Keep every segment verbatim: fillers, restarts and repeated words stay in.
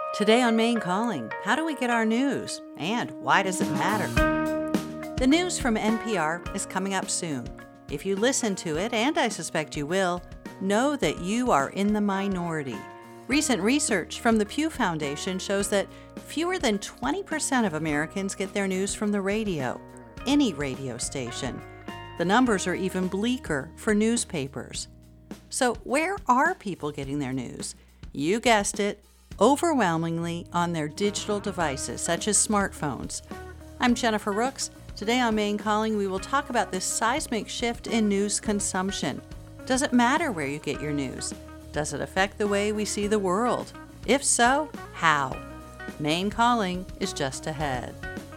Today on Maine Calling, how do we get our news? And why does it matter? The news from N P R is coming up soon. If you listen to it, and I suspect you will, know that you are in the minority. Recent research from the Pew Foundation shows that fewer than twenty percent of Americans get their news from the radio, any radio station. The numbers are even bleaker for newspapers. So where are people getting their news? You guessed it, overwhelmingly on their digital devices, such as smartphones. I'm Jennifer Rooks. Today on Maine Calling, we will talk about this seismic shift in news consumption. Does it matter where you get your news? Does it affect the way we see the world? If so, how? Maine Calling is just ahead.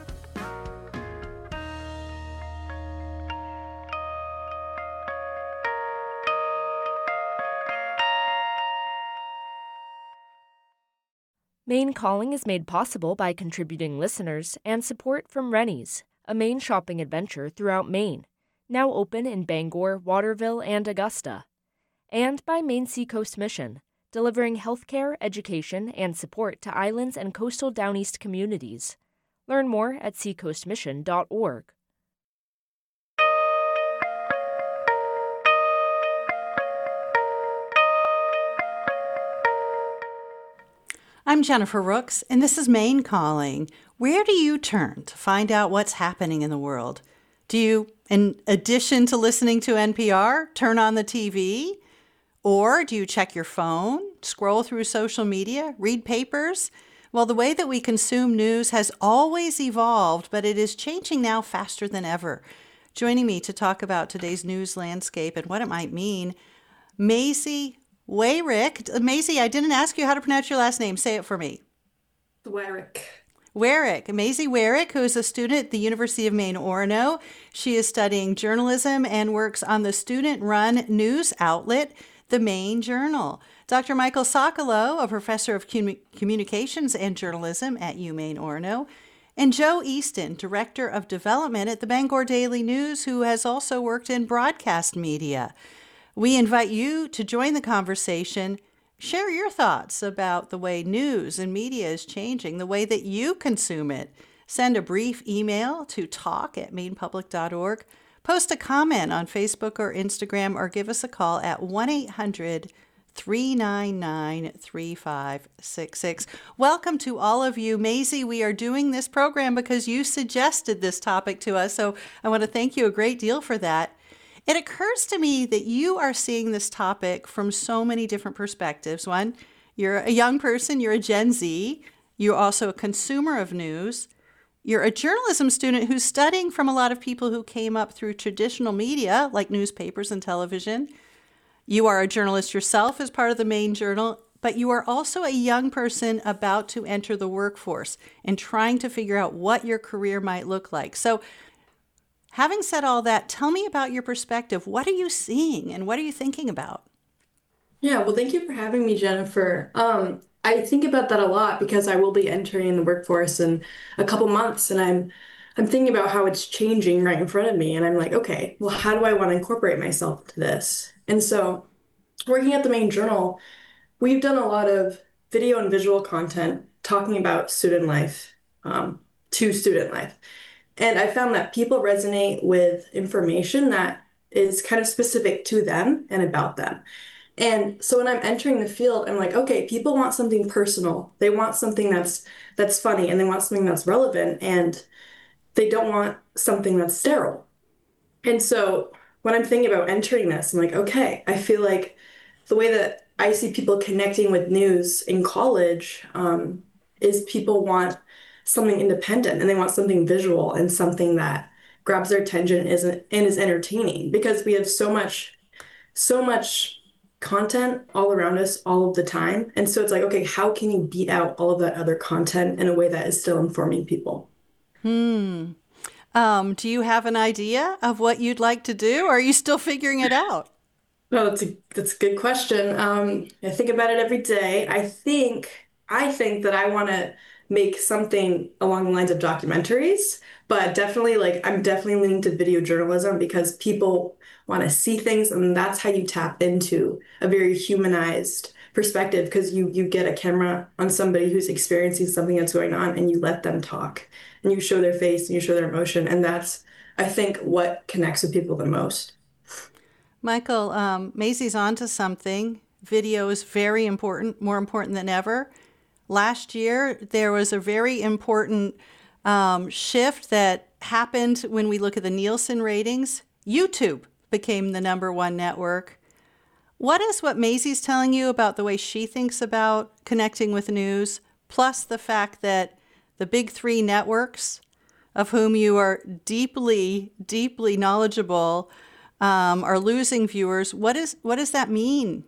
Maine Calling is made possible by contributing listeners and support from Rennie's, a Maine shopping adventure throughout Maine, now open in Bangor, Waterville, and Augusta, and by Maine Seacoast Mission, delivering healthcare, education, and support to islands and coastal Down East communities. Learn more at seacoast mission dot org. I'm Jennifer Rooks, and this is Maine Calling. Where do you turn to find out what's happening in the world? Do you, in addition to listening to N P R, turn on the T V? Or do you check your phone, scroll through social media, read papers? Well, the way that we consume news has always evolved, but it is changing now faster than ever. Joining me to talk about today's news landscape and what it might mean, Maisie Wayrick. Maisie, I didn't ask you how to pronounce your last name. Say it for me. Wayrick. Wayrick. Maisie Wayrick, who is a student at the University of Maine, Orono. She is studying journalism and works on the student-run news outlet, the Maine Journal. Doctor Michael Socolow, a professor of commu- communications and journalism at UMaine Orono. And Joe Easton, director of development at the Bangor Daily News, who has also worked in broadcast media. We invite you to join the conversation. Share your thoughts about the way news and media is changing, the way that you consume it. Send a brief email to talk at maine public dot org. Post a comment on Facebook or Instagram, or give us a call at one eight hundred three nine nine three five six six. Welcome to all of you. Maisie, we are doing this program because you suggested this topic to us, so I want to thank you a great deal for that. It occurs to me that you are seeing this topic from so many different perspectives. One, you're a young person, you're a Gen Z, you're also a consumer of news, you're a journalism student who's studying from a lot of people who came up through traditional media like newspapers and television. You are a journalist yourself as part of the Maine Journal, but you are also a young person about to enter the workforce and trying to figure out what your career might look like. So having said all that, tell me about your perspective. What are you seeing and what are you thinking about? Yeah, well, thank you for having me, Jennifer. Um, I think about that a lot because I will be entering the workforce in a couple months, and I'm I'm thinking about how it's changing right in front of me. And I'm like, okay, well, how do I want to incorporate myself into this? And so working at the Maine Journal, we've done a lot of video and visual content talking about student life um, to student life. And I found that people resonate with information that is kind of specific to them and about them. And so when I'm entering the field, I'm like, okay, people want something personal. They want something that's that's funny, and they want something that's relevant, and they don't want something that's sterile. And so when I'm thinking about entering this, I'm like, okay, I feel like the way that I see people connecting with news in college um, is people want something independent, and they want something visual and something that grabs their attention and is, and is entertaining, because we have so much, so much content all around us all of the time. And so it's like, okay, how can you beat out all of that other content in a way that is still informing people? Hmm. Um, do you have an idea of what you'd like to do, or are you still figuring it out? Well, that's a, that's a good question. Um, I think about it every day. I think, I think that I want to make something along the lines of documentaries, but definitely like I'm definitely leaning to video journalism because people want to see things, and that's how you tap into a very humanized perspective because you you get a camera on somebody who's experiencing something that's going on and you let them talk and you show their face and you show their emotion. And that's, I think, what connects with people the most. Michael, um, Maisie's onto something. Video is very important, more important than ever. Last year, there was a very important um, shift that happened when we look at the Nielsen ratings. YouTube became the number one network. What is what Maisie's telling you about the way she thinks about connecting with news, plus the fact that the big three networks, of whom you are deeply, deeply knowledgeable, um, are losing viewers? What is what does that mean?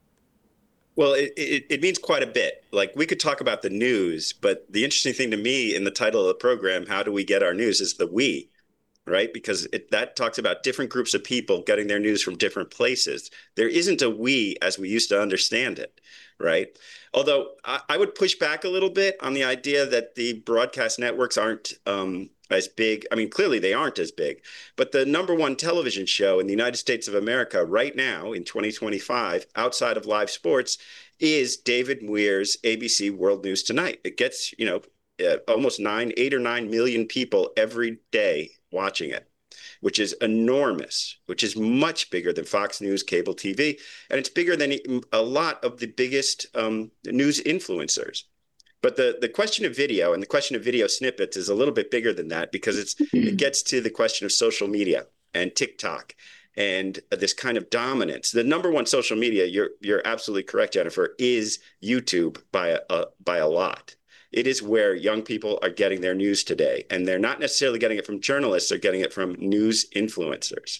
Well, it, it, it means quite a bit. Like, we could talk about the news, but the interesting thing to me in the title of the program, How Do We Get Our News, is the we, right? Because it, that talks about different groups of people getting their news from different places. There isn't a we as we used to understand it, right? Although I, I would push back a little bit on the idea that the broadcast networks aren't um, as big. I mean, clearly they aren't as big, but the number one television show in the United States of America right now in twenty twenty-five, outside of live sports, is David Muir's A B C World News Tonight. It gets, you know, uh, almost nine, eight or nine million people every day watching it, which is enormous, which is much bigger than Fox News, cable T V, and it's bigger than a lot of the biggest um, news influencers. But the, the question of video and the question of video snippets is a little bit bigger than that, because it's it gets to the question of social media and TikTok and this kind of dominance. The number one social media, you're you're absolutely correct, Jennifer, is YouTube by a, a by a lot. It is where young people are getting their news today, and they're not necessarily getting it from journalists; they're getting it from news influencers.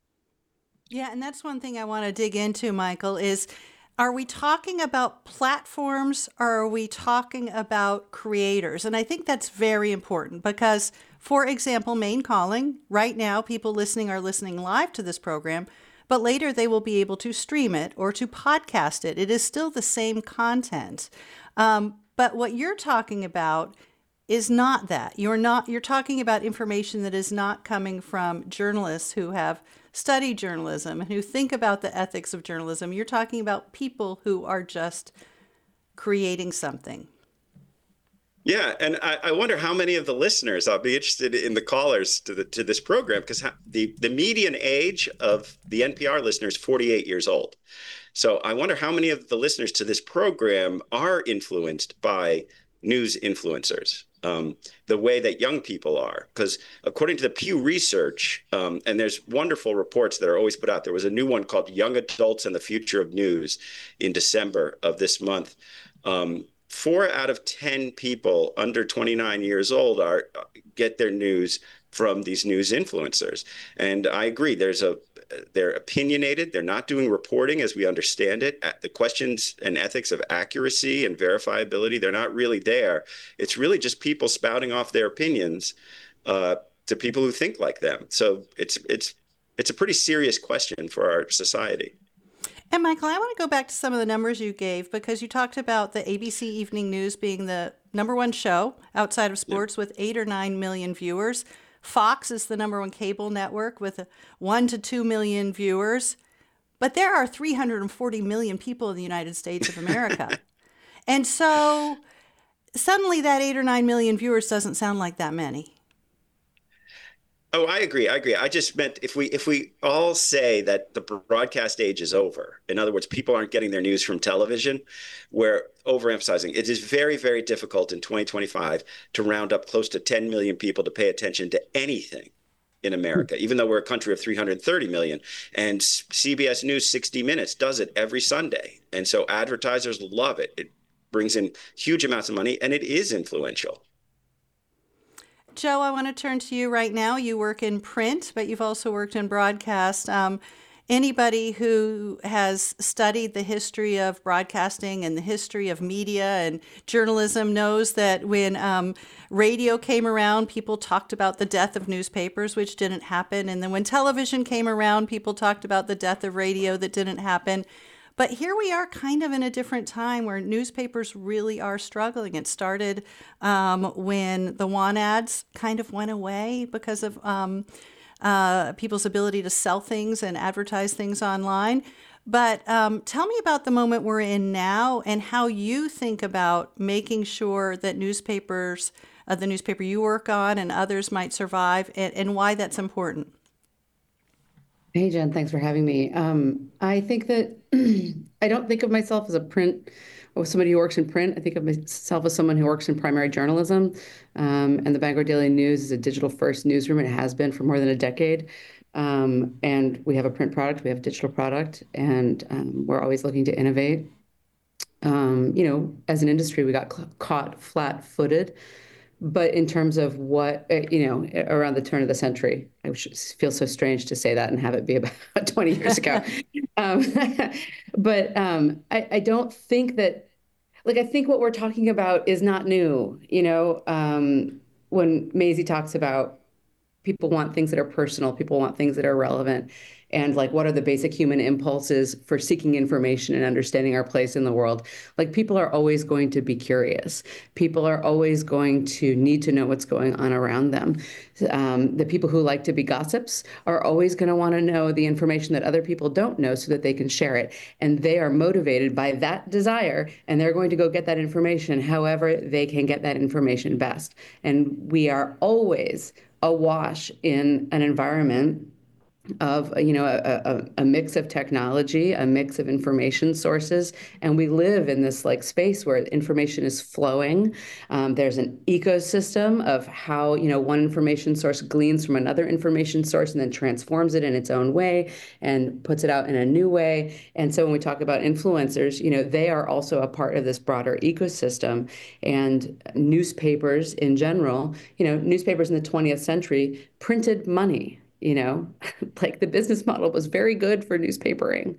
Yeah, and that's one thing I want to dig into, Michael, is are we talking about platforms or are we talking about creators? And I think that's very important because, for example, Maine Calling, right now people listening are listening live to this program, but later they will be able to stream it or to podcast it. It is still the same content. Um, but what you're talking about is not that. You're not, you're talking about information that is not coming from journalists who have study journalism and who think about the ethics of journalism. You're talking about people who are just creating something. Yeah, and I, I wonder how many of the listeners, I'll be interested in the callers to the to this program, because the, the median age of the N P R listener is forty-eight years old. So I wonder how many of the listeners to this program are influenced by news influencers, um, the way that young people are. Because according to the Pew Research, um, and there's wonderful reports that are always put out, there was a new one called Young Adults and the Future of News in December of this month. Um, four out of ten people under twenty-nine years old are get their news from these news influencers. And I agree, there's a they're opinionated. They're not doing reporting as we understand it. The questions and ethics of accuracy and verifiability, they're not really there. It's really just people spouting off their opinions uh, to people who think like them. So it's it's it's a pretty serious question for our society. And Michael, I want to go back to some of the numbers you gave, because you talked about the A B C Evening News being the number one show outside of sports, yeah, with eight or nine million viewers. Fox is the number one cable network with one to two million viewers. But there are three hundred forty million people in the United States of America. And so suddenly that eight or nine million viewers doesn't sound like that many. Oh, I agree. I agree. I just meant if we if we all say that the broadcast age is over, in other words, people aren't getting their news from television, we're overemphasizing. It is very, very difficult in twenty twenty-five to round up close to ten million people to pay attention to anything in America, even though we're a country of three hundred thirty million. And C B S News sixty minutes does it every Sunday. And so advertisers love it. It brings in huge amounts of money, and it is influential. Joe, I want to turn to you right now. You work in print, but you've also worked in broadcast. Um, anybody who has studied the history of broadcasting and the history of media and journalism knows that when um, radio came around, people talked about the death of newspapers, which didn't happen. And then when television came around, people talked about the death of radio that didn't happen. But here we are kind of in a different time where newspapers really are struggling. It started um, when the want ads kind of went away because of um, uh, people's ability to sell things and advertise things online. But um, tell me about the moment we're in now and how you think about making sure that newspapers, uh, the newspaper you work on and others might survive, and, and why that's important. Hey, Jen, thanks for having me. Um, I think that I don't think of myself as a print or somebody who works in print. I think of myself as someone who works in primary journalism. Um, and the Bangor Daily News is a digital first newsroom. It has been for more than a decade. Um, and we have a print product, we have a digital product, and um, we're always looking to innovate. Um, you know, as an industry, we got caught flat footed. But in terms of what, uh, you know, around the turn of the century, I feel so strange to say that and have it be about twenty years ago. um, but um, I, I don't think that, like, I think what we're talking about is not new. You know, um, when Maisie talks about people want things that are personal, people want things that are relevant. And like, what are the basic human impulses for seeking information and understanding our place in the world? Like, people are always going to be curious. People are always going to need to know what's going on around them. Um, the people who like to be gossips are always going to want to know the information that other people don't know so that they can share it. And they are motivated by that desire, and they're going to go get that information however they can get that information best. And we are always awash in an environment of, you know, a, a, a mix of technology, a mix of information sources. And we live in this like space where information is flowing. Um, there's an ecosystem of how, you know, one information source gleans from another information source and then transforms it in its own way and puts it out in a new way. And so when we talk about influencers, you know, they are also a part of this broader ecosystem. And newspapers in general, you know, newspapers in the twentieth century printed money. You know, like the business model was very good for newspapering.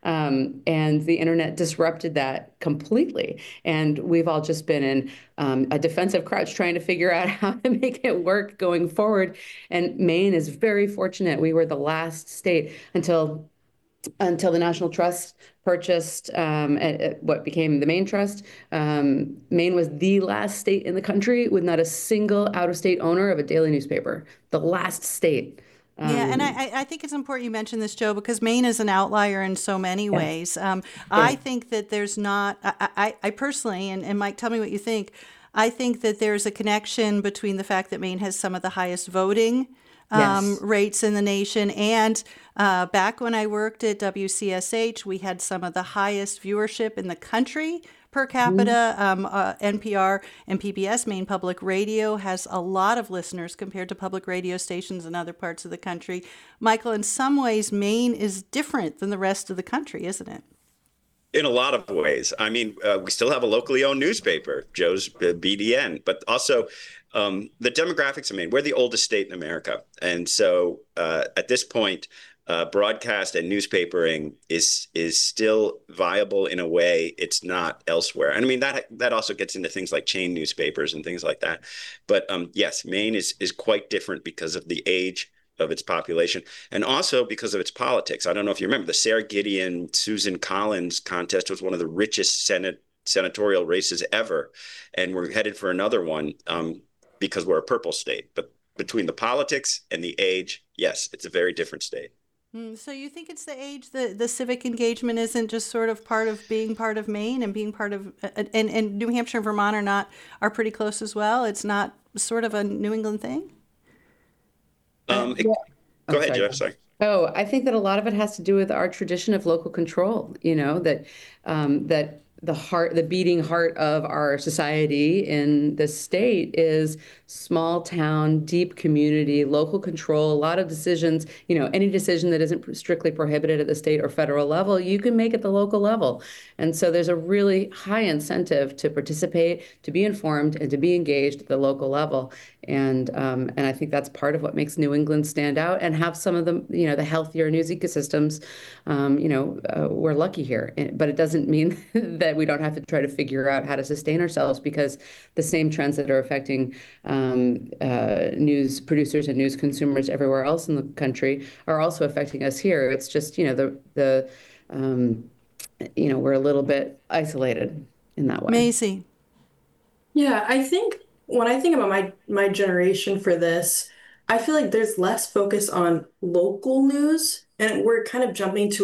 Um, and the internet disrupted that completely. And we've all just been in um, a defensive crouch trying to figure out how to make it work going forward. And Maine is very fortunate. We were the last state until until the National Trust purchased um, what became the Maine Trust. Um, Maine was the last state in the country with not a single out-of-state owner of a daily newspaper. The last state. Yeah, and I, I think it's important you mention this, Joe, because Maine is an outlier in so many Yes. ways. Um, Yeah. I think that there's not, I, I, I personally, and, and Mike, tell me what you think. I think that there's a connection between the fact that Maine has some of the highest voting um, Yes. rates in the nation. And uh, back when I worked at W C S H, we had some of the highest viewership in the country per capita. Um, uh, N P R and P B S, Maine Public Radio, has a lot of listeners compared to public radio stations in other parts of the country. Michael, in some ways, Maine is different than the rest of the country, isn't it? In a lot of ways. I mean, uh, we still have a locally owned newspaper, Joe's uh, B D N, but also um, the demographics. I mean, we're the oldest state in America. And so uh, at this point, uh, broadcast and newspapering is is still viable in a way it's not elsewhere. And I mean, that that also gets into things like chain newspapers and things like that. But um, yes, Maine is is quite different because of the age of its population, and also because of its politics. I don't know if you remember the Sarah Gideon, Susan Collins contest was one of the richest Senate senatorial races ever, and we're headed for another one um, because we're a purple state. But between the politics and the age, yes, it's a very different state. Mm, so you think it's the age, the, the civic engagement isn't just sort of part of being part of Maine and being part of, uh, and, and New Hampshire and Vermont are not, are pretty close as well. It's not sort of a New England thing? Um, it, Yeah. go I'm ahead, sorry. Jeff. Sorry. Oh, I think that a lot of it has to do with our tradition of local control, you know, that um, that the heart, the beating heart of our society in the state is small town, deep community, local control, a lot of decisions, you know, any decision that isn't strictly prohibited at the state or federal level, you can make at the local level. And so there's a really high incentive to participate, to be informed, and to be engaged at the local level. And um, and I think that's part of what makes New England stand out and have some of the, you know, the healthier news ecosystems. Um, you know, uh, we're lucky here, but it doesn't mean that we don't have to try to figure out how to sustain ourselves, because the same trends that are affecting um, uh, news producers and news consumers everywhere else in the country are also affecting us here. It's just, you know, the the um, you know, we're a little bit isolated in that way. Maisie. Yeah, I think when I think about my my generation for this, I feel like there's less focus on local news, and we're kind of jumping to a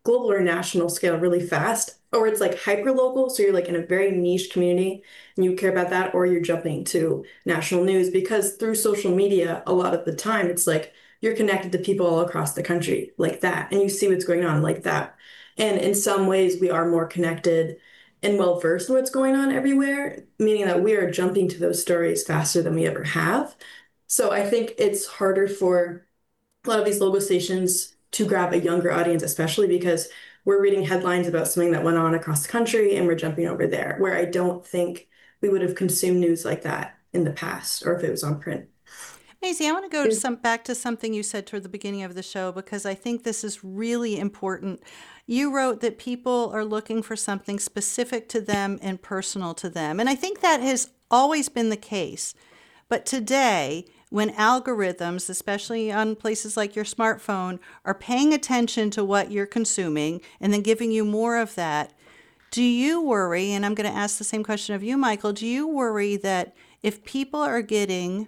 global or national scale really fast, or it's like hyper local. So you're like in a very niche community and you care about that, or you're jumping to national news because through social media, a lot of the time it's like you're connected to people all across the country like that, and you see what's going on like that. And in some ways, we are more connected and well versed in what's going on everywhere, meaning that we are jumping to those stories faster than we ever have. So I think it's harder for a lot of these local stations to grab a younger audience, especially because we're reading headlines about something that went on across the country and we're jumping over there, where I don't think we would have consumed news like that in the past or if it was on print. Maisie, I want to go to some back to something you said toward the beginning of the show because I think this is really important. You wrote that people are looking for something specific to them and personal to them. And I think that has always been the case. But today, when algorithms, especially on places like your smartphone, are paying attention to what you're consuming and then giving you more of that, do you worry, and I'm going to ask the same question of you, Michael, do you worry that if people are getting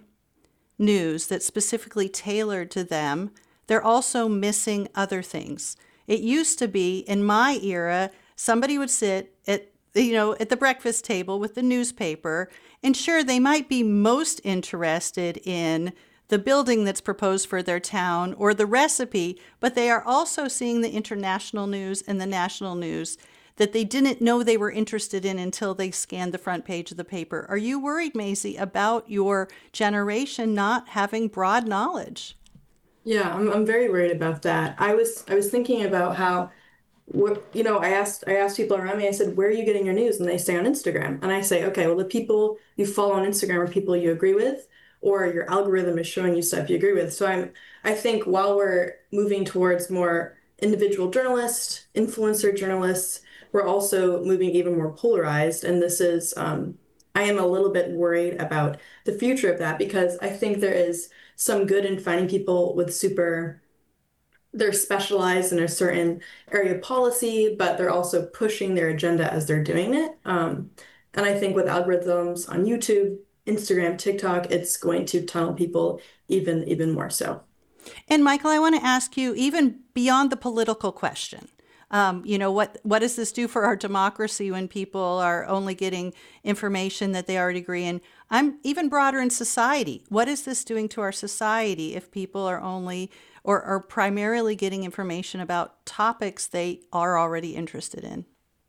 news that's specifically tailored to them, they're also missing other things? It used to be, in my era, somebody would sit at you know, at the breakfast table with the newspaper, and sure, they might be most interested in the building that's proposed for their town or the recipe, but they are also seeing the international news and the national news that they didn't know they were interested in until they scanned the front page of the paper. Are you worried, Maisie, about your generation not having broad knowledge? Yeah, I'm I'm very worried about that. I was I was thinking about how what you know, I asked I asked people around me, I said, where are you getting your news? And they say on Instagram. And I say, okay, well, the people you follow on Instagram are people you agree with, or your algorithm is showing you stuff you agree with. So I'm I think while we're moving towards more individual journalists, influencer journalists, we're also moving even more polarized. And this is um, I am a little bit worried about the future of that because I think there is some good in finding people with super they're specialized in a certain area of policy, but they're also pushing their agenda as they're doing it. Um, and I think with algorithms on YouTube, Instagram, TikTok, it's going to tunnel people even even more so. And Michael, I want to ask you, even beyond the political question, um, you know, what what does this do for our democracy when people are only getting information that they already agree in? I'm even broader in society. What is this doing to our society if people are only or are primarily getting information about topics they are already interested in?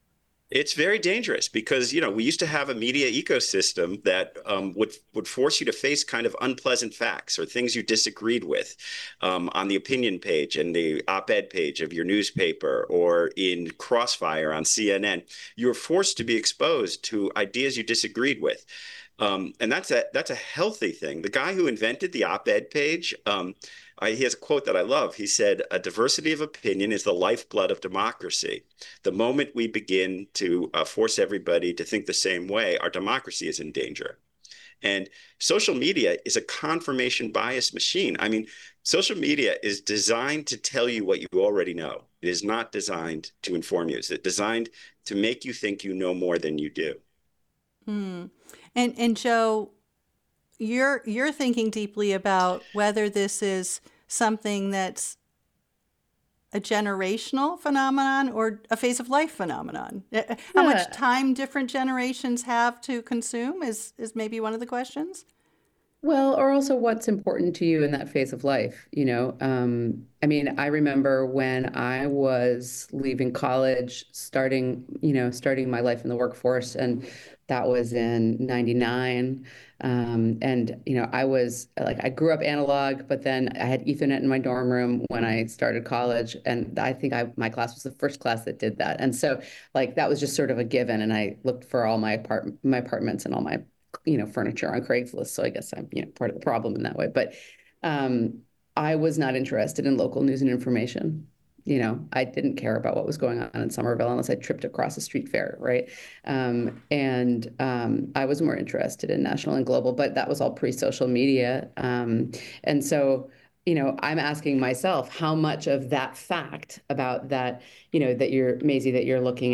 It's very dangerous because, you know, we used to have a media ecosystem that um, would would force you to face kind of unpleasant facts or things you disagreed with um, on the opinion page and the op-ed page of your newspaper or in Crossfire on C N N. You were forced to be exposed to ideas you disagreed with. Um, and that's a that's a healthy thing. The guy who invented the op-ed page, um, I, he has a quote that I love. He said, "A diversity of opinion is the lifeblood of democracy. The moment we begin to uh, force everybody to think the same way, our democracy is in danger." And social media is a confirmation bias machine. I mean, social media is designed to tell you what you already know. It is not designed to inform you. It's designed to make you think you know more than you do. Hmm. And and Joe, you're you're thinking deeply about whether this is something that's a generational phenomenon or a phase of life phenomenon. Uh, How much Yeah. time different generations have to consume is is maybe one of the questions. Well, or also what's important to you in that phase of life, you know? Um, I mean, I remember when I was leaving college, starting, you know, starting my life in the workforce, and that was in ninety-nine. Um, and, you know, I was like, I grew up analog, but then I had Ethernet in my dorm room when I started college. And I think I, my class was the first class that did that. And so like, that was just sort of a given. And I looked for all my apartment, my apartments and all my you know, furniture on Craigslist. So I guess I'm, you know, part of the problem in that way. But um, I was not interested in local news and information. You know, I didn't care about what was going on in Somerville unless I tripped across a street fair, right? Um, and um, I was more interested in national and global, but that was all pre-social media. Um, and so, you know, I'm asking myself how much of that fact about that, you know, that you're, Maisie, that you're looking at,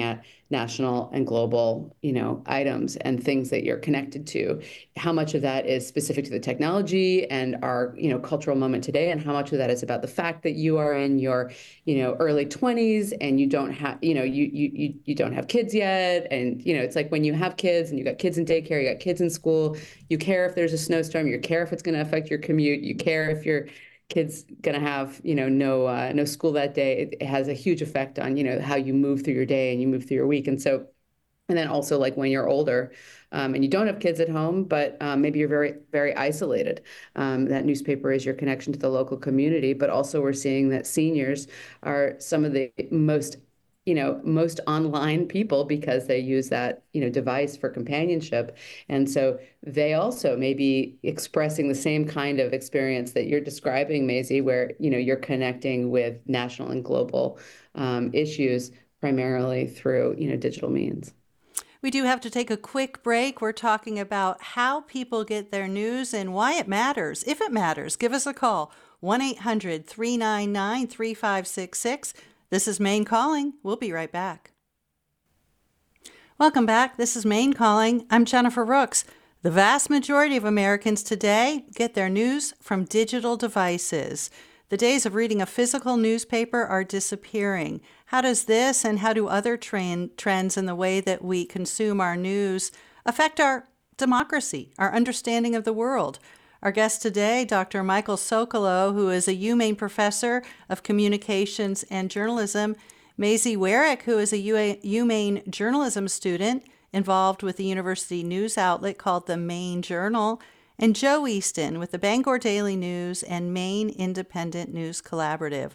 national and global, you know, items and things that you're connected to. How much of that is specific to the technology and our, you know, cultural moment today, and how much of that is about the fact that you are in your, you know, early twenties and you don't have, you know, you you you you don't have kids yet, and you know, it's like when you have kids and you got kids in daycare, you got kids in school, you care if there's a snowstorm, you care if it's going to affect your commute, you care if your kid's going to have, you know, no uh, no school that day. It, it has a huge effect on, you know, how you move through your day and you move through your week. And so, and then also like when you're older um, and you don't have kids at home, but um, maybe you're very, very isolated. Um, that newspaper is your connection to the local community. But also we're seeing that seniors are some of the most you know, most online people because they use that, you know, device for companionship. And so they also may be expressing the same kind of experience that you're describing, Maisie, where, you know, you're connecting with national and global um, issues primarily through, you know, digital means. We do have to take a quick break. We're talking about how people get their news and why it matters. If it matters, give us a call, one eight hundred, three nine nine, three five six six. This is Maine Calling. We'll be right back. Welcome back. This is Maine Calling. I'm Jennifer Rooks. The vast majority of Americans today get their news from digital devices. The days of reading a physical newspaper are disappearing. How does this and how do other trend, trends in the way that we consume our news affect our democracy, our understanding of the world? Our guest today, Doctor Michael Socolow, who is a UMaine professor of communications and journalism, Maisie Warrick, who is a UMaine journalism student involved with the university news outlet called the Maine Journal, and Joe Easton with the Bangor Daily News and Maine Independent News Collaborative.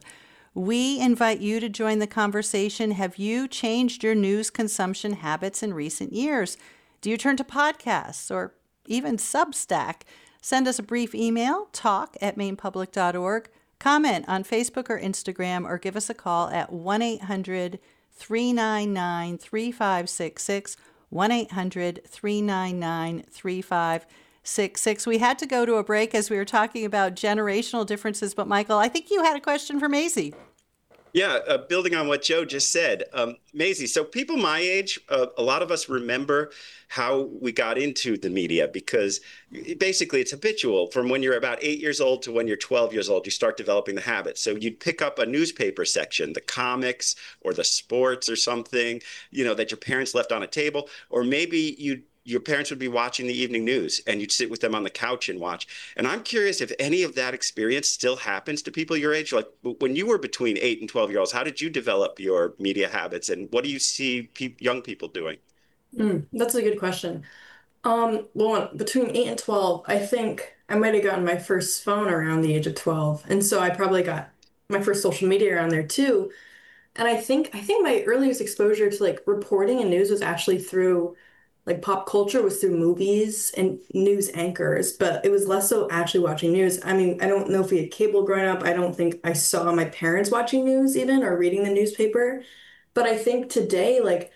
We invite you to join the conversation. Have you changed your news consumption habits in recent years? Do you turn to podcasts or even Substack? Send us a brief email, talk at maine public dot org, comment on Facebook or Instagram, or give us a call at one eight hundred, three nine nine, three five six six, one eight hundred, three nine nine, three five six six. We had to go to a break as we were talking about generational differences, but Michael, I think you had a question for Maisie. Yeah, uh, building on what Joe just said, um, Maisie, so people my age, uh, a lot of us remember how we got into the media because basically it's habitual. From when you're about eight years old to when you're twelve years old, you start developing the habit. So you'd pick up a newspaper section, the comics or the sports or something, you know, that your parents left on a table, or maybe you'd your parents would be watching the evening news and you'd sit with them on the couch and watch. And I'm curious if any of that experience still happens to people your age. Like when you were between eight and twelve year olds, how did you develop your media habits and what do you see pe- young people doing? Mm, that's a good question. Um, well, between eight and twelve, I think I might have gotten my first phone around the age of twelve. And so I probably got my first social media around there too. And I think I think my earliest exposure to like reporting and news was actually through like pop culture was through movies and news anchors, but it was less so actually watching news. I mean, I don't know if we had cable growing up. I don't think I saw my parents watching news even or reading the newspaper. But I think today, like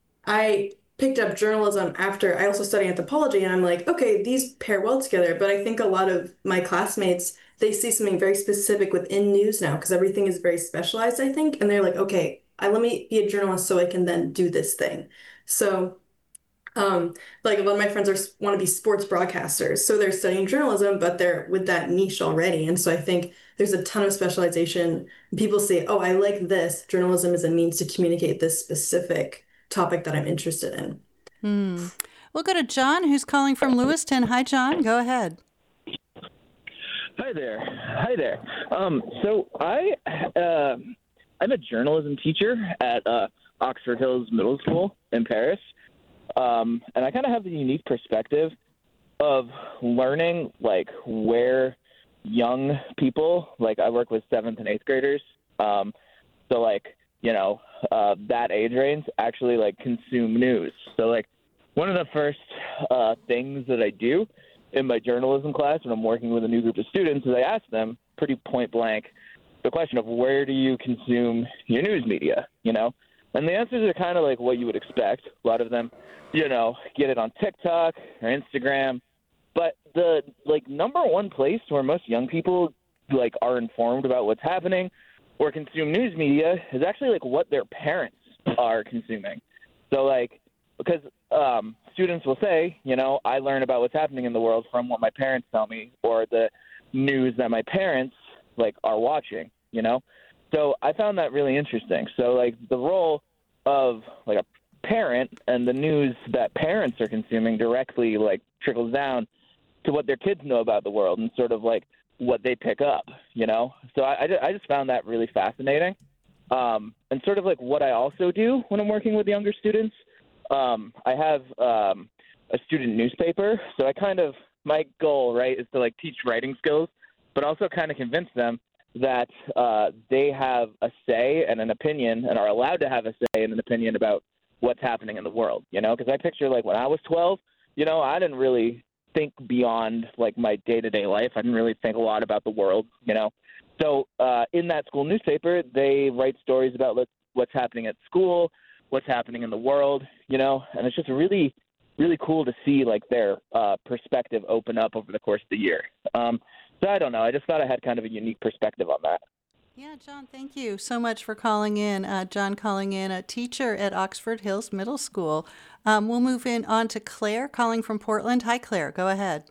I picked up journalism after I also study anthropology and I'm like, okay, these pair well together. But I think a lot of my classmates, they see something very specific within news now because everything is very specialized, I think. And they're like, okay, I let me be a journalist so I can then do this thing. So Um, like a lot of my friends are want to be sports broadcasters, so they're studying journalism, but they're with that niche already. And so I think there's a ton of specialization. People say, "Oh, I like this. Journalism is a means to communicate this specific topic that I'm interested in." Hmm. We'll go to John, who's calling from Lewiston. Hi, John. Go ahead. Hi there. Hi there. Um, so I, uh, I'm a journalism teacher at uh, Oxford Hills Middle School in Paris. Um, and I kind of have the unique perspective of learning, like, where young people, like, I work with seventh and eighth graders. Um, so, like, you know, uh, that age range actually, like, consume news. So, like, one of the first uh, things that I do in my journalism class when I'm working with a new group of students is I ask them pretty point blank the question of where do you consume your news media, you know? And the answers are kind of like what you would expect. A lot of them, you know, get it on TikTok or Instagram. But the, like, number one place where most young people, like, are informed about what's happening or consume news media is actually, like, what their parents are consuming. So like, because um, students will say, you know, I learn about what's happening in the world from what my parents tell me or the news that my parents like are watching, you know? So I found that really interesting. So like the role of like a parent and the news that parents are consuming directly like trickles down to what their kids know about the world and sort of like what they pick up, you know? So I, I, ju- I just found that really fascinating. Um, and sort of like what I also do when I'm working with younger students, um, I have um, a student newspaper. So I kind of, my goal, right, is to like teach writing skills, but also kind of convince them that uh, they have a say and an opinion and are allowed to have a say and an opinion about what's happening in the world, you know? Because I picture like when I was twelve, you know, I didn't really think beyond like my day-to-day life. I didn't really think a lot about the world, you know? So uh, in that school newspaper, they write stories about like, what's happening at school, what's happening in the world, you know, and it's just really, really cool to see like their uh, perspective open up over the course of the year. Um, so I don't know. I just thought I had kind of a unique perspective on that. Yeah, John, thank you so much for calling in. Uh, John calling in, a teacher at Oxford Hills Middle School. Um, we'll move in on to Claire calling from Portland. Hi, Claire. Go ahead.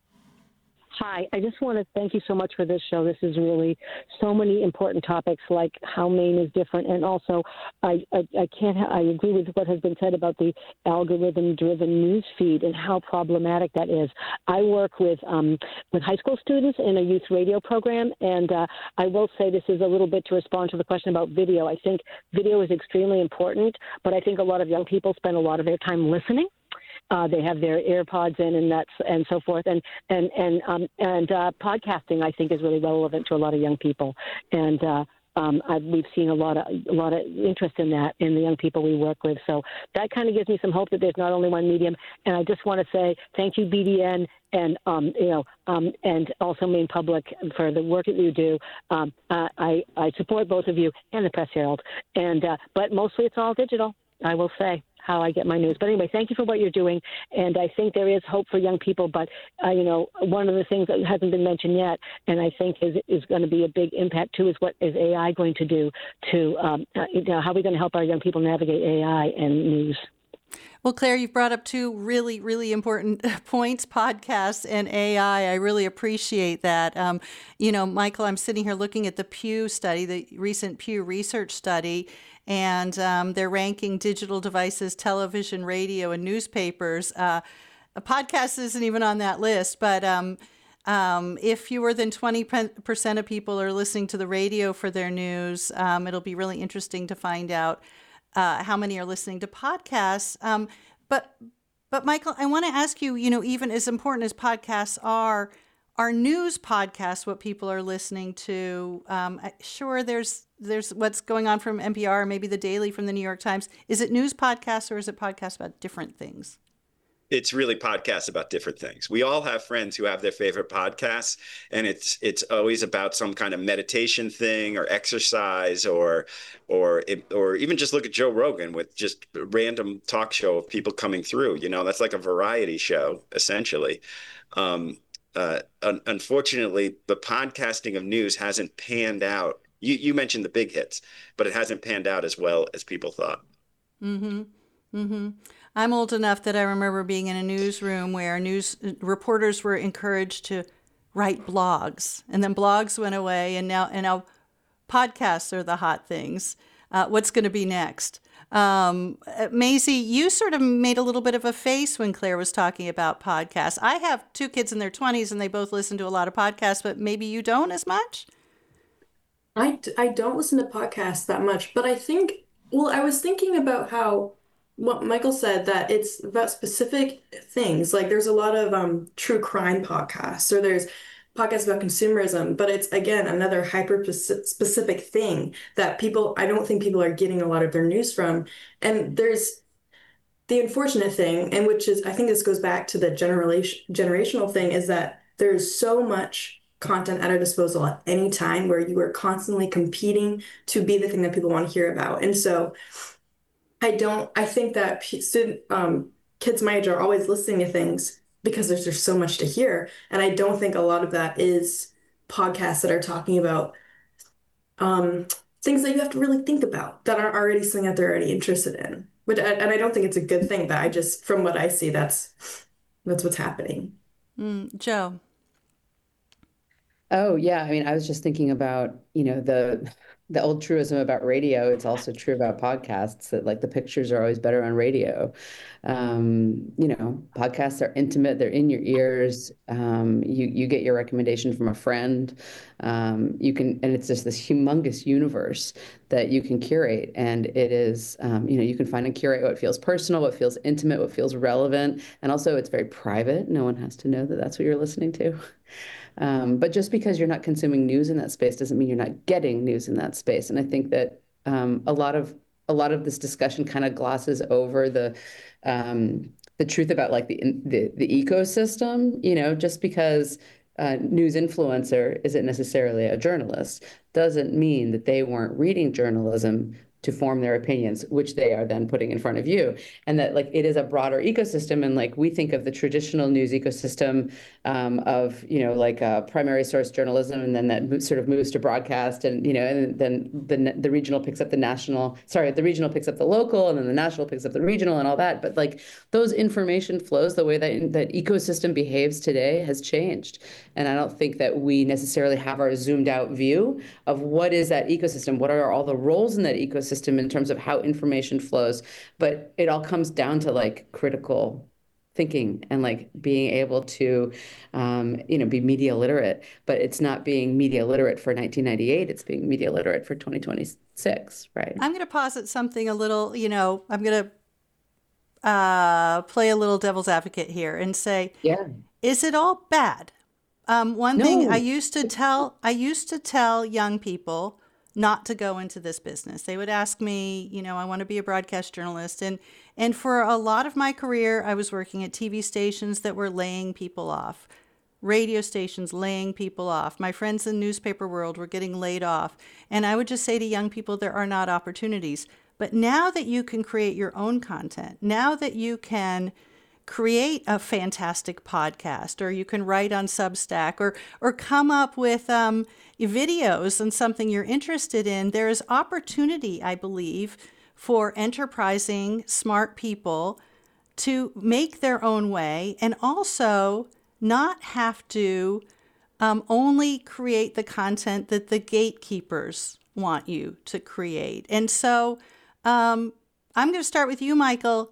Hi, I just want to thank you so much for this show. This is really so many important topics, like how Maine is different, and also I I, I can't ha- I agree with what has been said about the algorithm-driven news feed and how problematic that is. I work with um, with high school students in a youth radio program, and uh, I will say this is a little bit to respond to the question about video. I think video is extremely important, but I think a lot of young people spend a lot of their time listening. Uh, they have their AirPods in, and that's and so forth. And and and um, and uh, podcasting, I think, is really relevant to a lot of young people. And uh, um, I, we've seen a lot of a lot of interest in that in the young people we work with. So that kind of gives me some hope that there's not only one medium. And I just want to say thank you, B D N, and um, you know, um, and also Maine Public for the work that you do. Um, uh, I I support both of you and the Press Herald. And uh, but mostly it's all digital, I will say, how I get my news. But anyway, thank you for what you're doing. And I think there is hope for young people. But, uh, you know, one of the things that hasn't been mentioned yet, and I think is is going to be a big impact too, is what is A I going to do to, um, uh, you know, how are we going to help our young people navigate A I and news? Well, Claire, you've brought up two really, really important points, podcasts and A I. I really appreciate that. Um, you know, Michael, I'm sitting here looking at the Pew study, the recent Pew Research study, and um, they're ranking digital devices, television, radio, and newspapers. Uh, a podcast isn't even on that list, but um, um, if fewer than twenty percent of people are listening to the radio for their news, um, it'll be really interesting to find out uh, how many are listening to podcasts. Um, but, but Michael, I want to ask you, you know, even as important as podcasts are, are news podcasts what people are listening to? Um, sure, there's there's what's going on from N P R, maybe the Daily from the New York Times. Is it news podcasts or is it podcasts about different things? It's really podcasts about different things. We all have friends who have their favorite podcasts, and it's it's always about some kind of meditation thing or exercise, or or or even just look at Joe Rogan with just a random talk show of people coming through. You know, that's like a variety show essentially. Um, uh, un- unfortunately, the podcasting of news hasn't panned out. You you mentioned the big hits, but it hasn't panned out as well as people thought. Mm-hmm. Mm-hmm. I'm old enough that I remember being in a newsroom where news reporters were encouraged to write blogs, and then blogs went away, and now and now podcasts are the hot things. Uh, what's going to be next? Um, Maisie, you sort of made a little bit of a face when Claire was talking about podcasts. I have two kids in their twenties, and they both listen to a lot of podcasts, but maybe you don't as much? I, d- I don't listen to podcasts that much, but I think, well, I was thinking about how what Michael said, that it's about specific things. Like there's a lot of um, true crime podcasts, or there's podcasts about consumerism, but it's again another hyper specific thing that people, I don't think people are getting a lot of their news from. And there's the unfortunate thing, and which is, I think this goes back to the generation generational thing, is that there's so much content at our disposal at any time where you are constantly competing to be the thing that people want to hear about. And so I don't, I think that p- student, um, kids my age are always listening to things because there's just so much to hear. And I don't think a lot of that is podcasts that are talking about um, things that you have to really think about that are already something that they're already interested in. But and I don't think it's a good thing, but I just from what I see, that's that's what's happening. Mm, Joe. Oh yeah, I mean, I was just thinking about, you know, the the old truism about radio. It's also true about podcasts that like the pictures are always better on radio. Um, you know, podcasts are intimate, they're in your ears. Um, you you get your recommendation from a friend. Um, you can, and it's just this humongous universe that you can curate. And it is, um, you know, you can find and curate what feels personal, what feels intimate, what feels relevant, and also it's very private. No one has to know that that's what you're listening to. Um, but just because you're not consuming news in that space doesn't mean you're not getting news in that space. And I think that um, a lot of a lot of this discussion kind of glosses over the um, the truth about like the the, the ecosystem. You know, just because a news influencer isn't necessarily a journalist doesn't mean that they weren't reading journalism to form their opinions, which they are then putting in front of you. And that like it is a broader ecosystem. And like we think of the traditional news ecosystem um, of, you know, like uh, primary source journalism, and then that sort of moves to broadcast, and, you know, and then the, the regional picks up the national, sorry, the regional picks up the local, and then the national picks up the regional and all that. But like those information flows, the way that that ecosystem behaves today has changed. And I don't think that we necessarily have our zoomed out view of what is that ecosystem, what are all the roles in that ecosystem in terms of how information flows. But it all comes down to like critical thinking and like being able to, um, you know, be media literate. But it's not being media literate for nineteen ninety-eight. It's being media literate for twenty twenty-six, right? I'm going to posit something a little, you know, I'm going to uh, play a little devil's advocate here and say, yeah, is it all bad? Um, one no. thing I used to tell, I used to tell young people not to go into this business. They would ask me, you know, I want to be a broadcast journalist. And, and for a lot of my career, I was working at T V stations that were laying people off, radio stations laying people off. My friends in the newspaper world were getting laid off. And I would just say to young people, there are not opportunities. But now that you can create your own content, now that you can create a fantastic podcast, or you can write on Substack, or or come up with um, videos and something you're interested in, there is opportunity, I believe, for enterprising, smart people to make their own way and also not have to um, only create the content that the gatekeepers want you to create. And so um, I'm going to start with you, Michael.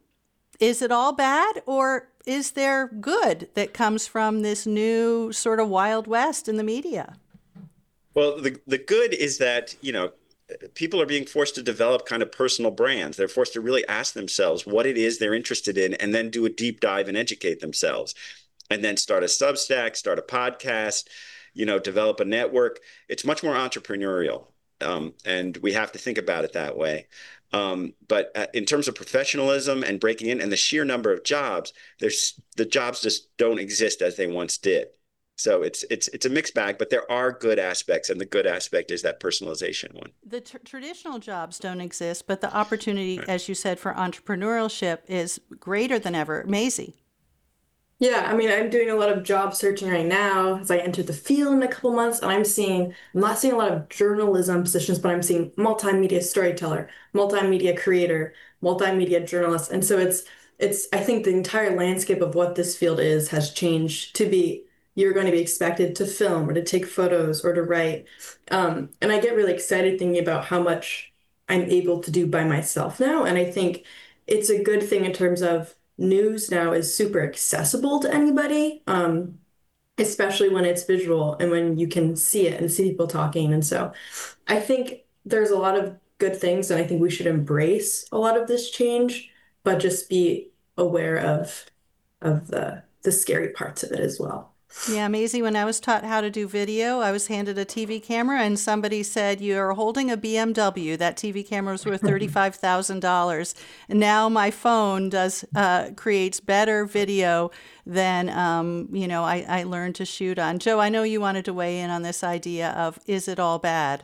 Is it all bad, or is there good that comes from this new sort of Wild West in the media? Well, the the good is that, you know, people are being forced to develop kind of personal brands. They're forced to really ask themselves what it is they're interested in, and then do a deep dive and educate themselves, and then start a Substack, start a podcast, you know, develop a network. It's much more entrepreneurial, um, and we have to think about it that way. Um, but uh, in terms of professionalism and breaking in and the sheer number of jobs, there's the jobs just don't exist as they once did. So it's it's it's a mixed bag, but there are good aspects, and the good aspect is that personalization one. The tr- traditional jobs don't exist, but the opportunity, right, as you said, for entrepreneurship is greater than ever. Maisie. Yeah, I mean, I'm doing a lot of job searching right now as I entered the field in a couple months, and I'm seeing, I'm not seeing a lot of journalism positions, but I'm seeing multimedia storyteller, multimedia creator, multimedia journalist. And so it's, it's, I think the entire landscape of what this field is has changed to be, you're going to be expected to film or to take photos or to write. Um, and I get really excited thinking about how much I'm able to do by myself now. And I think it's a good thing in terms of news now is super accessible to anybody, um, especially when it's visual and when you can see it and see people talking. And so I think there's a lot of good things, and I think we should embrace a lot of this change, but just be aware of of the the scary parts of it as well. Yeah, Maisie, when I was taught how to do video, I was handed a T V camera and somebody said, you're holding a B M W. That T V camera was worth thirty-five thousand dollars. And now my phone does uh, creates better video than, um, you know, I, I learned to shoot on. Joe, I know you wanted to weigh in on this idea of, is it all bad?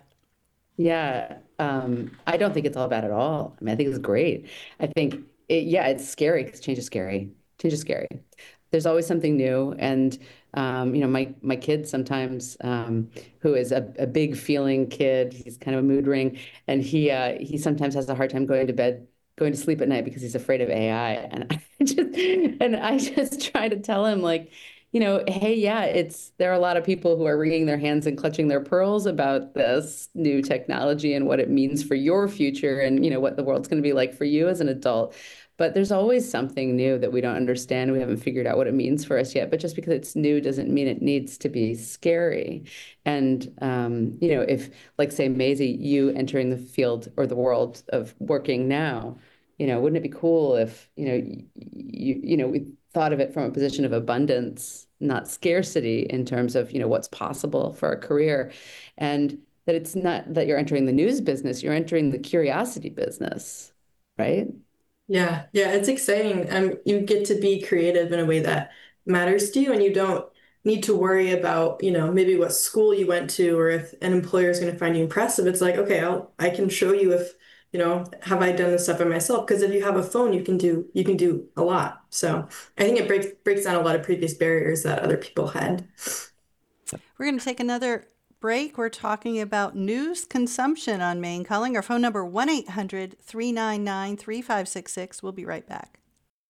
Yeah, um, I don't think it's all bad at all. I mean, I think it's great. I think, it, yeah, it's scary because change is scary. Change is scary. There's always something new. And, um, you know, my, my kid sometimes, um, who is a, a big feeling kid, he's kind of a mood ring. And he, uh, he sometimes has a hard time going to bed going to sleep at night because he's afraid of A I. And I just, and I just try to tell him, like, you know, hey, yeah, it's, there are a lot of people who are wringing their hands and clutching their pearls about this new technology and what it means for your future and, you know, what the world's going to be like for you as an adult. But there's always something new that we don't understand. We haven't figured out what it means for us yet. But just because it's new doesn't mean it needs to be scary. And, um, you know, if, like, say, Maisie, you entering the field or the world of working now, you know, wouldn't it be cool if, you know, you, you know, we thought of it from a position of abundance, not scarcity, in terms of, you know, what's possible for a career. And that it's not that you're entering the news business, you're entering the curiosity business, right? Yeah, yeah, it's exciting. Um, you get to be creative in a way that matters to you, and you don't need to worry about, you know, maybe what school you went to or if an employer is going to find you impressive. It's like, okay, I'll I can show you if, you know, have I done this stuff by myself? Because if you have a phone, you can do you can do a lot. So I think it breaks breaks down a lot of previous barriers that other people had. We're going to take another break. We're talking about news consumption on Maine Calling. Our phone number, one eight hundred, three nine nine, three five six six. We'll be right back.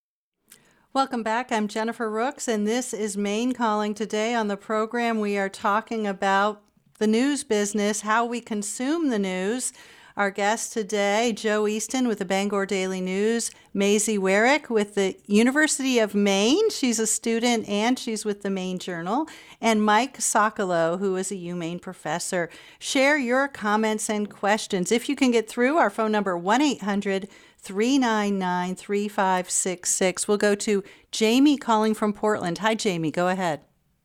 Welcome back. I'm Jennifer Rooks, and this is Maine Calling. Today on the program, we are talking about the news business, how we consume the news. Our guest today, Jo Easton with the Bangor Daily News, Maisie Warrick with the University of Maine. She's a student and she's with the Maine Journal. And Mike Socolow, who is a UMaine professor. Share your comments and questions. If you can get through, our phone number, one eight hundred, three nine nine, three five six six. We'll go to Jamie calling from Portland. Hi, Jamie. Go ahead.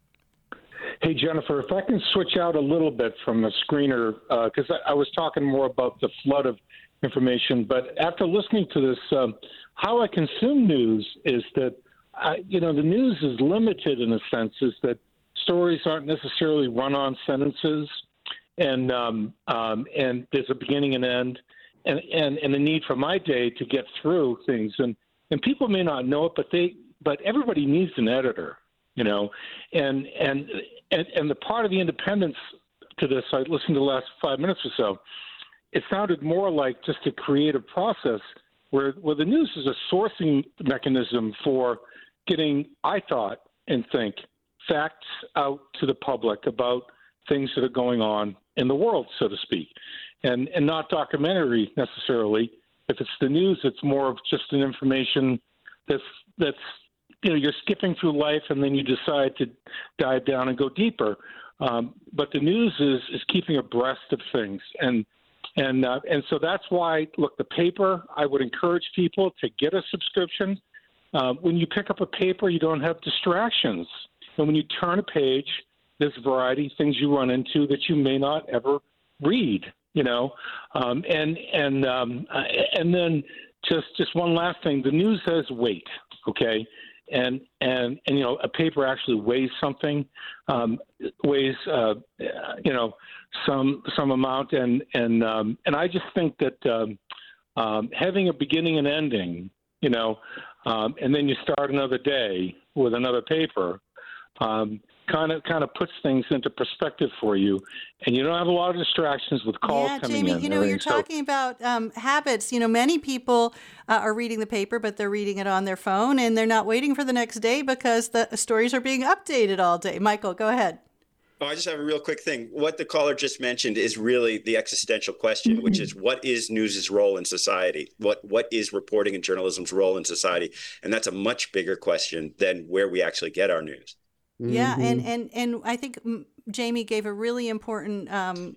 Hey, Jennifer, if I can switch out a little bit from the screener, because uh, I, I was talking more about the flood of information, but after listening to this, um, how I consume news is that, I, you know, the news is limited in a sense, is that stories aren't necessarily run-on sentences, and um, um, and there's a beginning and end, and, and, and the need for my day to get through things. And, and people may not know it, but they but everybody needs an editor. You know, and, and and and the part of the independence to this, I listened to the last five minutes or so, it sounded more like just a creative process where, where the news is a sourcing mechanism for getting, I thought and think, facts out to the public about things that are going on in the world, so to speak, and, and not documentary necessarily. If it's the news, it's more of just an information that's that's you know, you're skipping through life and then you decide to dive down and go deeper. Um, but the news is, is keeping abreast of things. And and uh, and so that's why, look, the paper, I would encourage people to get a subscription. Uh, when you pick up a paper, you don't have distractions. And when you turn a page, there's a variety of things you run into that you may not ever read, you know. Um, and and um, and then just just one last thing, the news has weight, okay? And, and, and, you know, a paper actually weighs something, um, weighs, uh, you know, some, some amount. And, and, um, and I just think that, um, um, having a beginning and ending, you know, um, and then you start another day with another paper, um, kind of, kind of puts things into perspective for you, and you don't have a lot of distractions with calls yeah, coming Jamie, in. you know, you're so, talking about um, habits. You know, many people uh, are reading the paper, but they're reading it on their phone, and they're not waiting for the next day because the stories are being updated all day. Michael, go ahead. Oh, I just have a real quick thing. What the caller just mentioned is really the existential question, mm-hmm. which is, what is news's role in society? What what is reporting and journalism's role in society? And that's a much bigger question than where we actually get our news. Yeah, and, and, and I think Jamie gave a really important, um,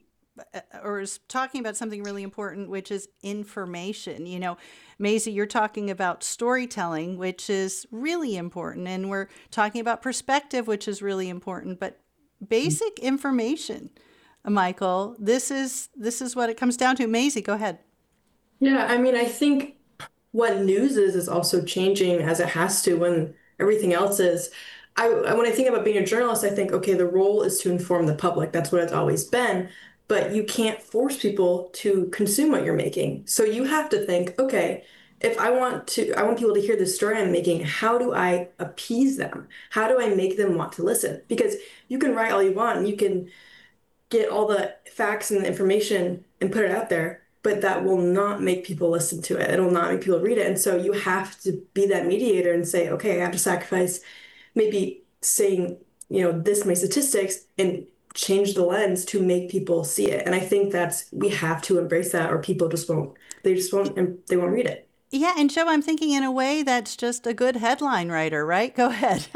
or is talking about something really important, which is information. You know, Maisie, you're talking about storytelling, which is really important, and we're talking about perspective, which is really important, but basic information, Michael, this is this is what it comes down to. Maisie, go ahead. Yeah, I mean, I think what news is is also changing, as it has to when everything else is. I, when I think about being a journalist, I think, okay, the role is to inform the public. That's what it's always been. But you can't force people to consume what you're making. So you have to think, okay, if I want to, I want people to hear the story I'm making, how do I appease them? How do I make them want to listen? Because you can write all you want and you can get all the facts and the information and put it out there. but that will not make people listen to it. It'll not make people read it. And so you have to be that mediator and say, okay, I have to sacrifice maybe saying, you know, this many statistics and change the lens to make people see it. And I think that's, we have to embrace that, or people just won't, they just won't, and they won't read it. Yeah. And Joe, I'm thinking in a way that's just a good headline writer, right? Go ahead.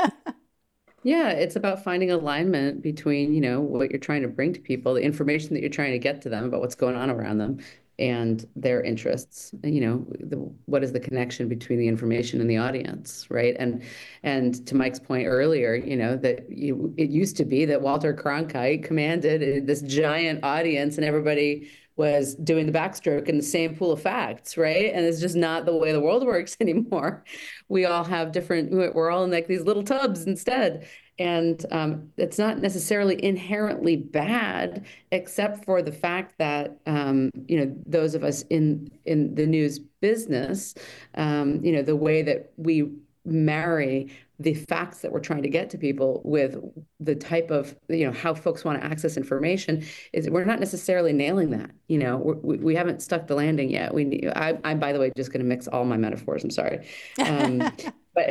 Yeah, it's about finding alignment between, you know, what you're trying to bring to people, the information that you're trying to get to them about what's going on around them, and their interests. You know, the, what is the connection between the information and the audience, right? And and to Mike's point earlier, you know, that you, it used to be that Walter Cronkite commanded this giant audience, and everybody was doing the backstroke in the same pool of facts, right? And it's just not the way the world works anymore. We all have different, we're all in like these little tubs instead. And um, it's not necessarily inherently bad, except for the fact that, um, you know, those of us in, in the news business, um, you know, the way that we marry the facts that we're trying to get to people with the type of, you know, how folks want to access information, is we're not necessarily nailing that. You know, we, we haven't stuck the landing yet. We, I, I'm, by the way, just going to mix all my metaphors. I'm sorry. Um, but,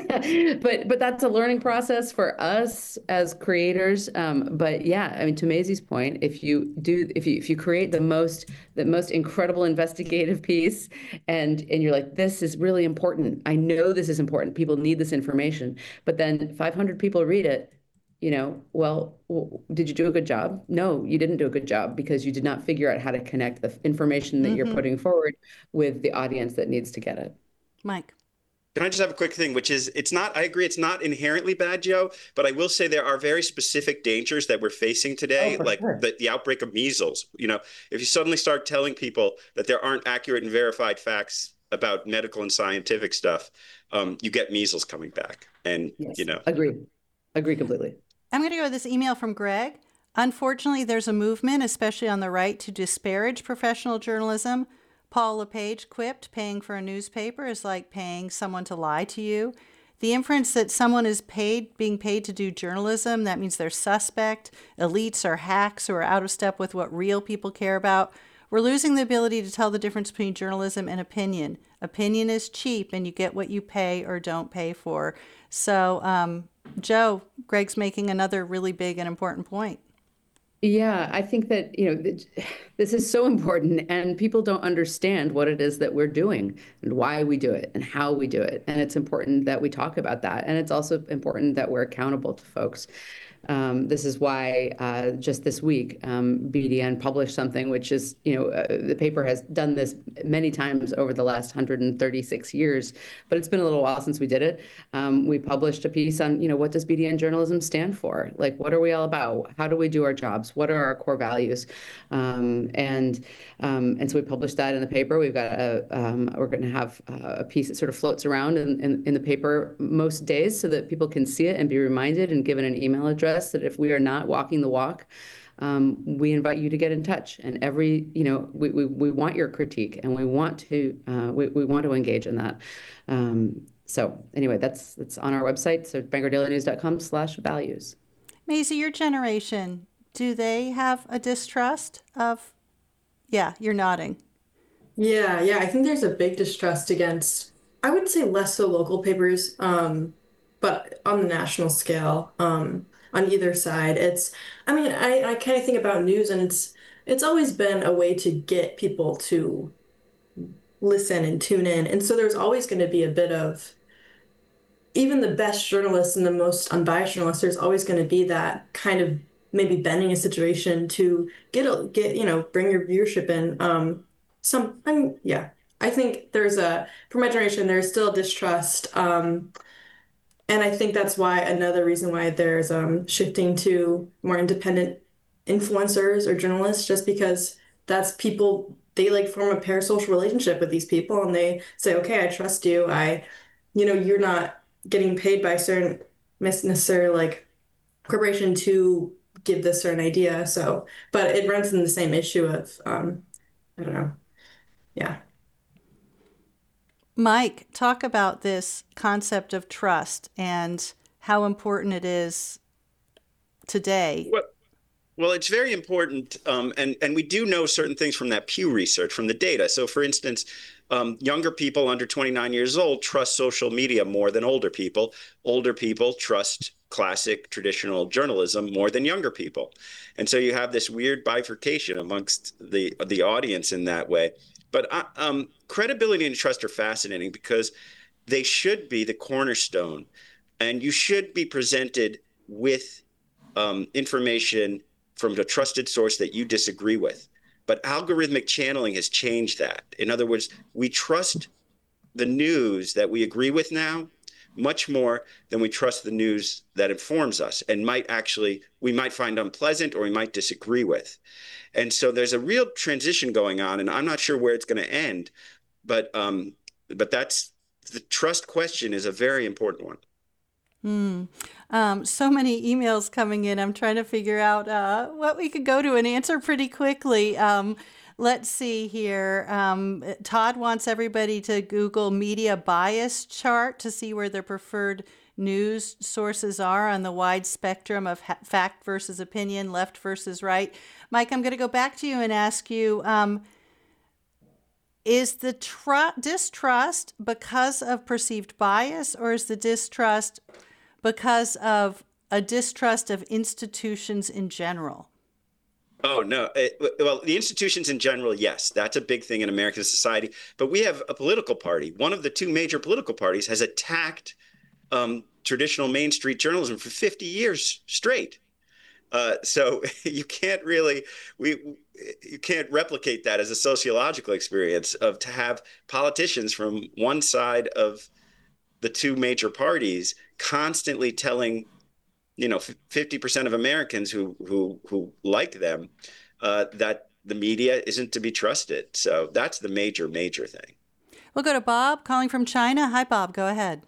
but, but that's a learning process for us as creators. Um, but yeah, I mean, to Maisie's point, if you do, if you, if you create the most, the most incredible investigative piece, and, and you're like, this is really important. I know this is important. People need this information, but then five hundred people read it. You know, well, did you do a good job? No, you didn't do a good job, because you did not figure out how to connect the information that mm-hmm. you're putting forward with the audience that needs to get it. Mike. Can I just have a quick thing, which is, it's not, I agree, it's not inherently bad, Joe, but I will say there are very specific dangers that we're facing today, oh, like sure. the, the outbreak of measles. You know, if you suddenly start telling people that there aren't accurate and verified facts about medical and scientific stuff, um, you get measles coming back. And, yes. you know. Agree. Agree completely. I'm going to go with this email from Greg. Unfortunately, there's a movement, especially on the right, to disparage professional journalism. Paul LePage quipped, paying for a newspaper is like paying someone to lie to you. The inference that someone is paid, being paid to do journalism, that means they're suspect, elites, or hacks who are out of step with what real people care about. We're losing the ability to tell the difference between journalism and opinion. Opinion is cheap, and you get what you pay or don't pay for. So, um, Joe, Greg's making another really big and important point. Yeah, I think that, you know, this is so important, and people don't understand what it is that we're doing and why we do it and how we do it. And it's important that we talk about that. And it's also important that we're accountable to folks. Um, this is why uh, just this week, um, B D N published something, which is, you know, uh, the paper has done this many times over the last one hundred thirty-six years, but it's been a little while since we did it. Um, we published a piece on, you know, what does B D N journalism stand for? Like, what are we all about? How do we do our jobs? What are our core values? Um, and um, and so we published that in the paper. We've got a, um, we're going to have a piece that sort of floats around in, in, in the paper most days so that people can see it and be reminded and given an email address that if we are not walking the walk, um, we invite you to get in touch. And every, you know, we, we, we want your critique, and we want to uh, we, we want to engage in that. Um, so anyway, that's that's on our website. So bangor daily news dot com slash values. Maisie, your generation, do they have a distrust of? Yeah, you're nodding. Yeah, yeah. I think there's a big distrust against, I would say less so local papers, um, but on the national scale. Um, on either side. It's, I mean, I, I kind of think about news, and it's it's always been a way to get people to listen and tune in. And so there's always going to be a bit of, even the best journalists and the most unbiased journalists, there's always going to be that kind of maybe bending a situation to get, a, get you know, bring your viewership in. Um, some, I mean, yeah, I think there's a, for my generation, there's still distrust. Um, And I think that's why another reason why there's um, shifting to more independent influencers or journalists, just because that's people, they like form a parasocial relationship with these people, and they say, okay, I trust you. I, you know, you're not getting paid by a certain necessarily like corporation to give this certain idea. So, but it runs in the same issue of, um, I don't know. Yeah. Mike, talk about this concept of trust and how important it is today. Well, Well, it's very important, um, and and we do know certain things from that Pew research, from the data. So, for instance, um, younger people under twenty-nine years old trust social media more than older people. Older people trust classic traditional journalism more than younger people, and so you have this weird bifurcation amongst the the audience in that way. But uh, um, credibility and trust are fascinating because they should be the cornerstone, and you should be presented with um, information from a trusted source that you disagree with. But algorithmic channeling has changed that. In other words, we trust the news that we agree with now much more than we trust the news that informs us and might actually, we might find unpleasant or we might disagree with. And so there's a real transition going on, and I'm not sure where it's going to end, but um, but that's, the trust question is a very important one. Mm. Um, so many emails coming in. I'm trying to figure out uh, what we could go to and answer pretty quickly. Um, let's see here. Um, Todd wants everybody to Google media bias chart to see where their preferred news sources are on the wide spectrum of ha- fact versus opinion, left versus right. Mike, I'm going to go back to you and ask you, um, is the tr- distrust because of perceived bias, or is the distrust because of a distrust of institutions in general? Oh, no. It, well, the institutions in general, yes, that's a big thing in American society. But we have a political party. One of the two major political parties has attacked um, traditional Main Street journalism for fifty years straight. Uh, so you can't really, we, you can't replicate that as a sociological experience of to have politicians from one side of the two major parties constantly telling, you know, fifty percent of Americans who who who like them uh, that the media isn't to be trusted. So that's the major, major thing. We'll go to Bob calling from China. Hi, Bob. Go ahead.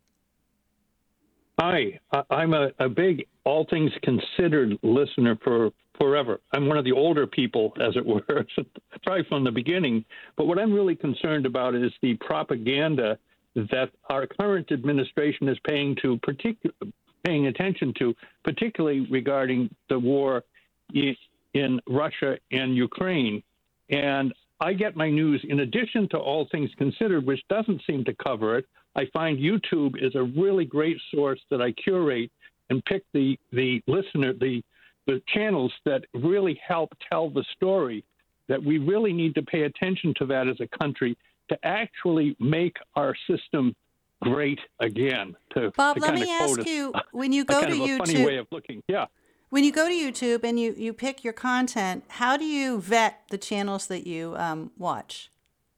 Hi, I'm a, a big All Things Considered listener for forever. I'm one of the older people, as it were, probably from the beginning. But what I'm really concerned about is the propaganda that our current administration is paying to particular, paying attention to, particularly regarding the war in, in Russia and Ukraine. And I get my news, in addition to All Things Considered, which doesn't seem to cover it. I find YouTube is a really great source that I curate and pick the the listener, the the channels that really help tell the story. That we really need to pay attention to that as a country to actually make our system great again. To, Bob, to let kind me of ask quote you, a, when you go a kind to of a YouTube, funny way of looking, yeah. When you go to YouTube and you, you pick your content, how do you vet the channels that you um, watch?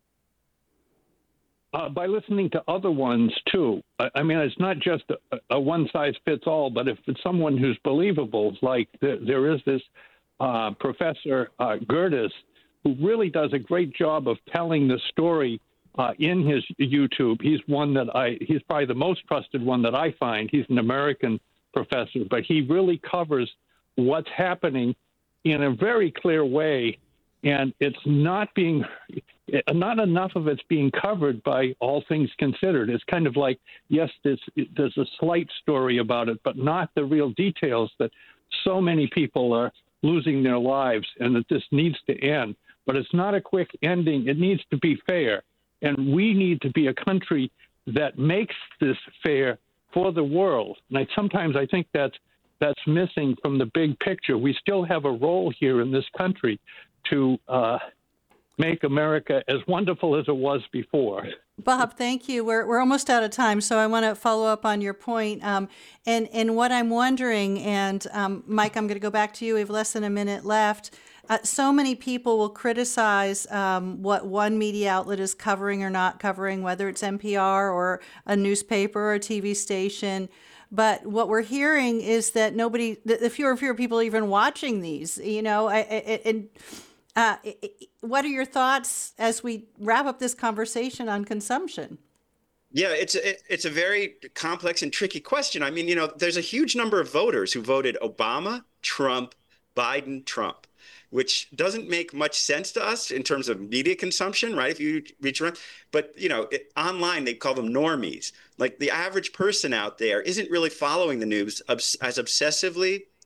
Uh, by listening to other ones, too. I, I mean, it's not just a, a one-size-fits-all, but if it's someone who's believable, like the, there is this uh, Professor uh, Gerdes, who really does a great job of telling the story uh, in his YouTube. He's one that I, he's probably the most trusted one that I find. He's an American professor, but he really covers what's happening in a very clear way. And it's not being, not enough of it's being covered by All Things Considered. It's kind of like, yes, there's, there's a slight story about it, but not the real details that so many people are losing their lives and that this needs to end. But it's not a quick ending. It needs to be fair. And we need to be a country that makes this fair for the world. And I, sometimes I think that's, that's missing from the big picture. We still have a role here in this country to uh, make America as wonderful as it was before. Bob, thank you. We're we're almost out of time, so I want to follow up on your point. Um, and and what I'm wondering, and um, Mike, I'm going to go back to you. We have less than a minute left. Uh, so many people will criticize um, what one media outlet is covering or not covering, whether it's N P R or a newspaper or a T V station. But what we're hearing is that nobody, the fewer and fewer people are even watching these. You know, I, I, and uh, what are your thoughts as we wrap up this conversation on consumption? Yeah, it's a, it's a very complex and tricky question. I mean, you know, there's a huge number of voters who voted Obama, Trump, Biden, Trump, which doesn't make much sense to us in terms of media consumption, right? If you reach around, but you know, it, online they call them normies. Like the average person out there isn't really following the news obs- as obsessively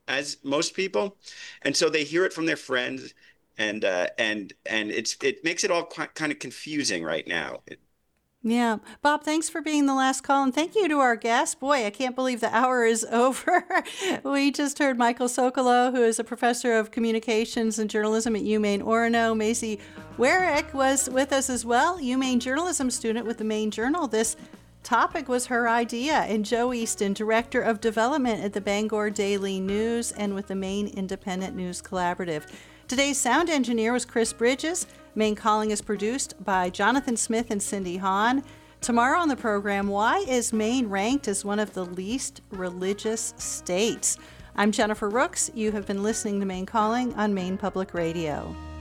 as most people, and so they hear it from their friends, and uh, and and it's it makes it all quite, kind of confusing right now. It, Yeah. Bob, thanks for being the last call. And thank you to our guest. Boy, I can't believe the hour is over. We just heard Michael Socolow, who is a professor of communications and journalism at UMaine Orono. Maisie Warrick was with us as well, UMaine journalism student with the Maine Journal. This topic was her idea. And Joe Easton, director of development at the Bangor Daily News and with the Maine Independent News Collaborative. Today's sound engineer was Chris Bridges. Maine Calling is produced by Jonathan Smith and Cindy Hahn. Tomorrow on the program, why is Maine ranked as one of the least religious states? I'm Jennifer Rooks. You have been listening to Maine Calling on Maine Public Radio.